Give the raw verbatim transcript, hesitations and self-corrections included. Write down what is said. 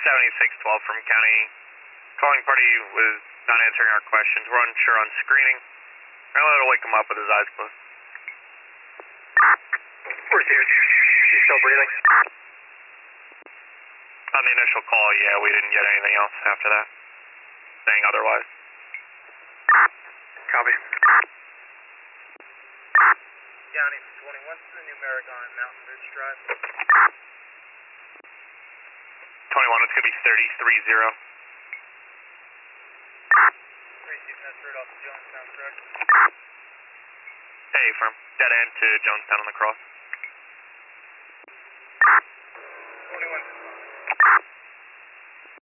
seventy-six twelve from county. Calling party was not answering our questions. We're unsure on screening. I'm going to wake him up with his eyes closed. Where's he? She's still breathing? On the initial call, yeah, we didn't get anything else after that. Saying otherwise. Copy. County twenty, what's the numeric on Mountain Ridge Drive? twenty-one, it's going to be thirty-three zero. Receiving that straight off of Jonestown, correct? Hey, from dead end to Jonestown on the cross.